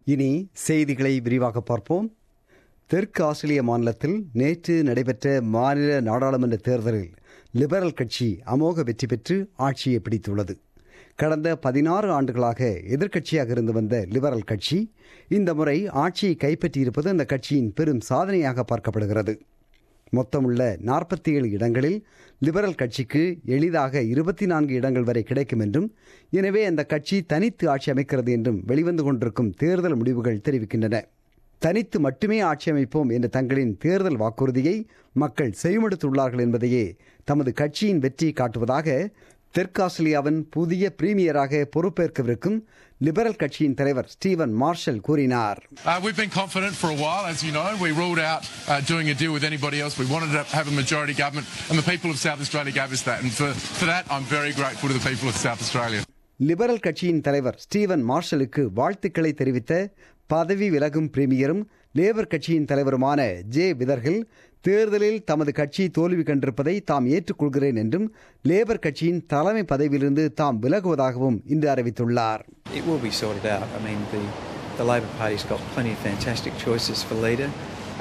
இனி செய்திகளை விரிவாக பார்ப்போம். தெற்கு ஆஸ்திரேலிய மாநிலத்தில் நேற்று நடைபெற்ற மாநில நாடாளுமன்ற தேர்தலில் லிபரல் கட்சி அமோக வெற்றி பெற்று ஆட்சியை பிடித்துள்ளது. கடந்த 16 ஆண்டுகளாக எதிர்க்கட்சியாக இருந்து வந்த லிபரல் கட்சி இந்த முறை ஆட்சியை கைப்பற்றியிருப்பது அந்த கட்சியின் பெரும் சாதனையாக பார்க்கப்படுகிறது. மொத்தமுள்ள 47 இடங்களில் லிபரல் கட்சிக்கு எளிதாக 24 இடங்கள் வரை கிடைக்கும் என்றும், எனவே அந்த கட்சி தனித்து ஆட்சி அமைக்கிறது என்றும் வெளிவந்து கொண்டிருக்கும் தேர்தல் முடிவுகள் தெரிவிக்கின்றன. தனித்து மட்டுமே ஆட்சி அமைப்போம் என்ற தங்களின் தேர்தல் வாக்குறுதியை மக்கள் செவிமடுத்துள்ளார்கள் என்பதையே தமது கட்சியின் வெற்றி காட்டுவதாக தெற்கு ஆஸ்திரேலியாவின் புதிய பிரீமியராக பொறுப்பேற்கவிருக்கும் லிபரல் கட்சியின் தலைவர் ஸ்டீவன் மார்ஷல் கூறினார். We've been confident for a while, as you know. We ruled out doing a deal with anybody else. We wanted to have a majority government, and the people of South Australia gave us that. And for that, I'm very grateful to the people of South Australia. Liberal கட்சியின் தலைவர் Steven மார்ஷலுக்கு வாழ்த்துக்களை தெரிவித்த பதவி விலகும் பிரீமியரும் labour கட்சியின் தலைவருமான J விதர்கில் தேர்தலில் தமது கட்சி தோல்வி கண்டிருப்பதை தாம் ஏற்றுக்கொள்கிறேன் என்றும் லேபர் கட்சியின் தலைமை பதவியிலிருந்து தாம் விலகுவதாகவும் இன்று அறிவித்துள்ளார். It will be sorted out. I mean, the Labor Party's got plenty of fantastic choices for leader.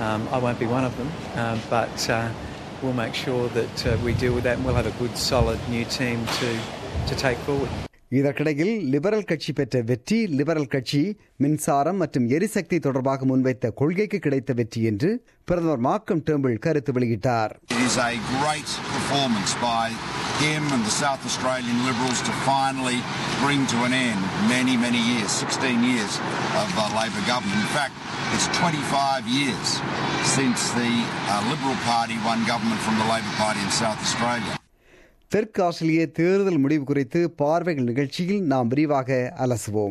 I won't be one of them, but we'll make sure that we deal with that and we'll have a good, solid new team to take forward. இதற்கிடையில் liberal கட்சி பெற்ற வெற்றி liberal கட்சி மின்சாரம் மற்றும் எரிசக்தி தொடர்பாக முன்வைத்த கொள்கைக்கு கிடைத்த வெற்றி என்று பிரதமர் மார்க்கம் டேர்ம்பிள் கருத்து வெளியிட்டார். It is a great performance by him and the South Australian Liberals to finally bring to an end many years, 16 years of Labor government. In fact, it's 25 years since the Liberal Party won government from the Labor Party in South Australia. தெற்கு ஆஸ்திரேலிய தேர்தல் முடிவு குறித்து பார்வைகள் நிகழ்ச்சியில் நாம் விரிவாக அலசுவோம்.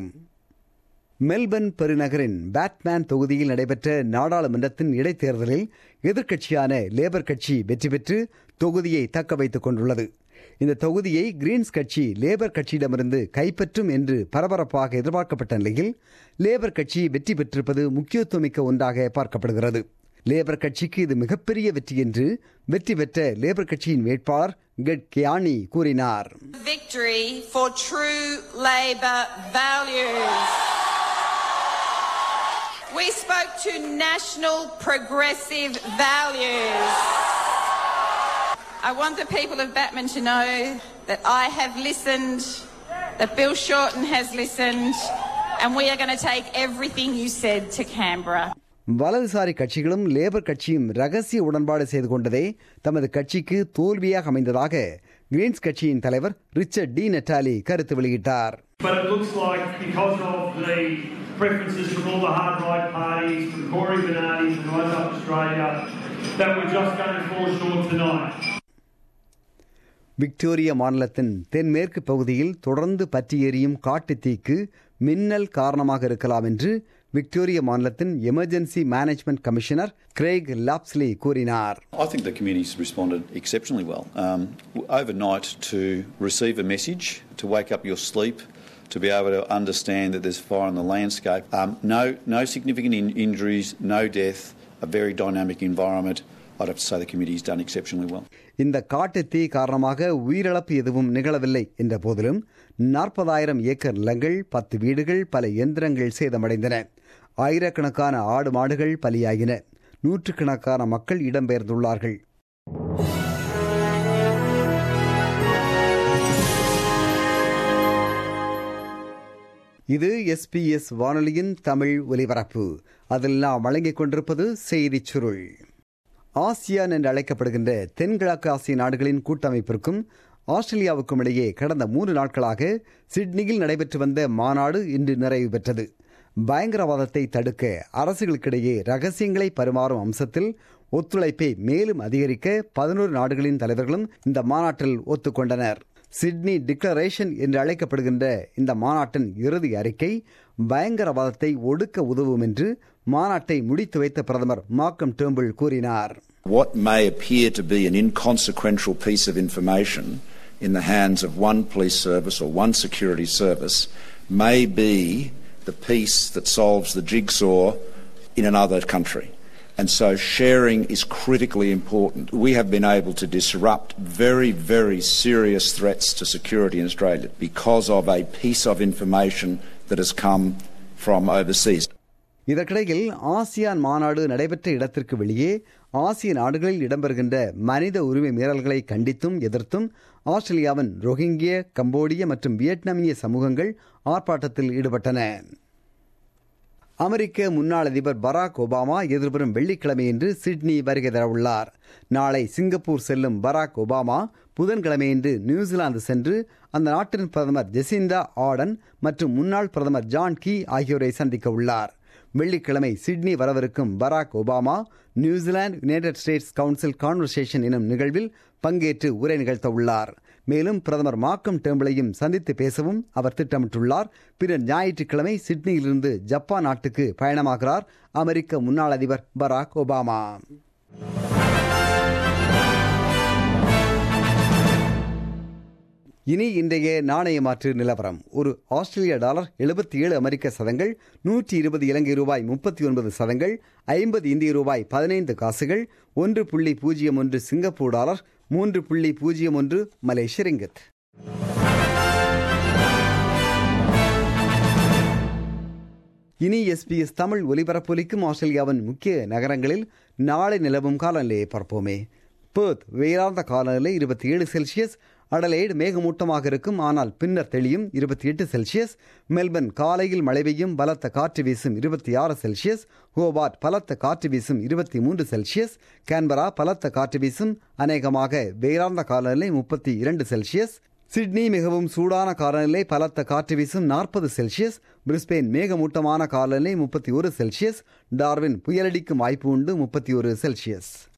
Melbourne பெருநகரின் Batman தொகுதியில் நடைபெற்ற நாடாளுமன்றத்தின் இடைத்தேர்தலில் எதிர்க்கட்சியான லேபர் கட்சி வெற்றி பெற்று தொகுதியை தக்க வைத்துக் கொண்டுள்ளது. இந்த தொகுதியை கிரீன்ஸ் கட்சி லேபர் கட்சியிடமிருந்து கைப்பற்றும் என்று பரபரப்பாக எதிர்பார்க்கப்பட்ட நிலையில் லேபர் கட்சி வெற்றி பெற்றிருப்பது முக்கியத்துவமிக்க ஒன்றாக பார்க்கப்படுகிறது. லேபர் கட்சிக்கு இது மிகப்பெரிய வெற்றி என்று வெற்றி பெற்ற லேபர் கட்சியின் வேட்பாளர் கெட் கியானி கூறினார். Victory for true Labor values. We spoke to national progressive values. I want the people of Batman to know that I have listened, that Bill Shorten has listened, and we are going to take everything you said to Canberra. வலதுசாரி கட்சிகளும் labour கட்சியும் ரகசிய உடன்பாடு செய்து கொண்டதே தமது கட்சிக்கு தோல்வியாக அமைந்ததாக கிரீன்ஸ் கட்சியின் தலைவர் ரிச்சர்ட் டி நெட்டாலி கருத்து வெளியிட்டார். But it looks like because of the preferences from all the hard right parties, from Cory Bernardi and Rise Up Australia, that we're just going to fall short tonight. Victoria மாநிலத்தின் தென்மேற்கு பகுதியில் தொடர்ந்து பற்றி எரியும் காட்டுத் தீக்கு மின்னல் காரணமாக இருக்கலாம் என்று விக்டோரியா மாநிலத்தின் emergency management commissioner Craig Lapsley கூறினார். I think the community's responded exceptionally well. Overnight to receive a message, to wake up your sleep, to be able to understand that there's fire on the landscape. No significant injuries, no death, a very dynamic environment. I'd have to say the committee's done exceptionally well. இந்த காட்டுத் தீ காரணமாக உயிரிழப்பு எதுவும் நிகழவில்லை என்ற போதிலும் 40,000 acre நிலங்கள், 10 வீடுகள், பல இயந்திரங்கள் சேதமடைந்தன. ஆயிரக்கணக்கான ஆடு மாடுகள் பலியாகின. நூற்றுக்கணக்கான மக்கள் இடம்பெயர்ந்துள்ளார்கள். இது SBS வானொலியின் தமிழ் ஒலிபரப்பு. அதில் நாம் வழங்கிக் கொண்டிருப்பது செய்திச் சுருள். ஆசியான் என்று அழைக்கப்படுகின்ற தென்கிழக்கு ஆசிய நாடுகளின் கூட்டமைப்பிற்கும் ஆஸ்திரேலியாவுக்கும் இடையே கடந்த 3 நாட்களாக சிட்னியில் நடைபெற்று வந்த மாநாடு இன்று நிறைவு பெற்றது. பயங்கரவாதத்தை தடுக்க அரசுகளுக்கிடையே ரகசியங்களை பரிமாறும் அம்சத்தில் ஒத்துழைப்பை மேலும் அதிகரிக்க 11 நாடுகளின் தலைவர்களும் இந்த மாநாட்டில் ஒத்துக்கொண்டனர். சிட்னி டிக்ளரேஷன் என்று அழைக்கப்படுகின்ற இந்த மாநாட்டின் இறுதி அறிக்கை பயங்கரவாதத்தை ஒடுக்க உதவும் என்று மாநாட்டை முடித்து வைத்த பிரதமர் மார்க்கம் டேர்ம்பிள் கூறினார். What may appear to be an inconsequential piece of information in the hands of one police service or one security service may be the piece that solves the jigsaw in another country. And so sharing is critically important. We have been able to disrupt very serious threats to security in Australia because of a piece of information that has come from overseas. இதற்கிடையில் ASEAN மாநாடு நடைபெற்ற இடத்திற்கு வெளியே ஆசிய நாடுகளில் இடம்பெறுகின்ற மனித உரிமை மீறல்களை கண்டித்தும் எதிர்த்தும் ஆஸ்திரேலியாவின் ரோஹிங்கிய, கம்போடிய மற்றும் வியட்நாமிய சமூகங்கள் ஆர்ப்பாட்டத்தில் ஈடுபட்டன. அமெரிக்க முன்னாள் அதிபர் பராக் ஒபாமா எதிர்வரும் வெள்ளிக்கிழமையன்று சிட்னி வருகை தரவுள்ளார். நாளை சிங்கப்பூர் செல்லும் பராக் ஒபாமா புதன்கிழமையன்று நியூசிலாந்து சென்று அந்த நாட்டின் பிரதமர் ஜெசிண்டா ஆர்டன் மற்றும் முன்னாள் பிரதமர் ஜான் கீ ஆகியோரை சந்திக்க உள்ளார். வெள்ளிக்கிழமை சிட்னி வரவிருக்கும் Barack Obama New Zealand United States council conversation எனும் நிகழ்வில் பங்கேற்று உரை நிகழ்த்த உள்ளார். மேலும் பிரதமர் மார்க்கம் டேர்ம்பிளையும் சந்தித்து பேசவும் அவர் திட்டமிட்டுள்ளார். பின்னர் ஞாயிற்றுக்கிழமை சிட்னியிலிருந்து ஜப்பான் நாட்டுக்கு பயணமாகிறார் அமெரிக்க முன்னாள் அதிபர் பராக் ஒபாமா. இனி இன்றைய நாணய மாற்று நிலவரம். ஒரு ஆஸ்திரேலிய டாலர் 77 அமெரிக்க சதங்கள், 120 இலங்கை ரூபாய் 39 சதங்கள், 50 இந்திய ரூபாய் 15 காசுகள், 1.01 சிங்கப்பூர் டாலர், 3.01 மலேசிய ரிங்கித். இனி SBS தமிழ் ஒலிபரப்பொலிக்கும் ஆஸ்திரேலியாவின் முக்கிய நகரங்களில் நாளை நிலவும் காலநிலையை பார்ப்போமே. பெர்த் வெயிலார்ந்த காலநிலை 27 செல்சியஸ், அடலைடு மேகமூட்டமாக இருக்கும் ஆனால் பின்னர் தெளியும் 28 செல்சியஸ், மெல்பர்ன் காலையில் மழை பெய்யும் பலத்த காற்று வீசும் 26 செல்சியஸ், ஹோபார்ட் பலத்த காற்று வீசும் 23 செல்சியஸ், கேன்பரா பலத்த காற்று வீசும் அநேகமாக வெயிலார்ந்த காலநிலை 32 செல்சியஸ், சிட்னி மிகவும் சூடான காலநிலை பலத்த காற்று வீசும் 40 செல்சியஸ், பிரிஸ்பெயின் மேகமூட்டமான காலநிலை 31 செல்சியஸ், டார்வின் புயலடிக்கும் வாய்ப்பு உண்டு 31 செல்சியஸ்.